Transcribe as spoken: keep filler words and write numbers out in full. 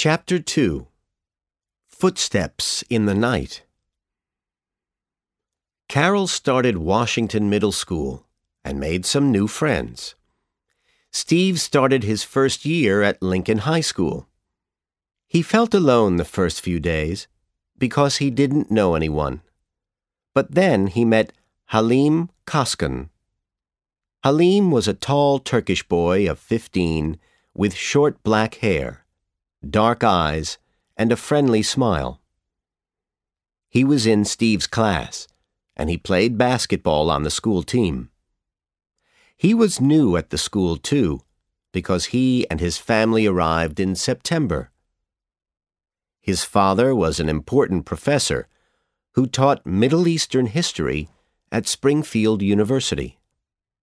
Chapter two. Footsteps in the Night. Carol started Washington Middle School and made some new friends. Steve started his first year at Lincoln High School. He felt alone the first few days because he didn't know anyone. But then he met Halim Koskan. Halim was a tall Turkish boy of fifteen with short black hair, dark eyes, and a friendly smile. He was in Steve's class, and he played basketball on the school team. He was new at the school, too, because he and his family arrived in September. His father was an important professor who taught Middle Eastern history at Springfield University.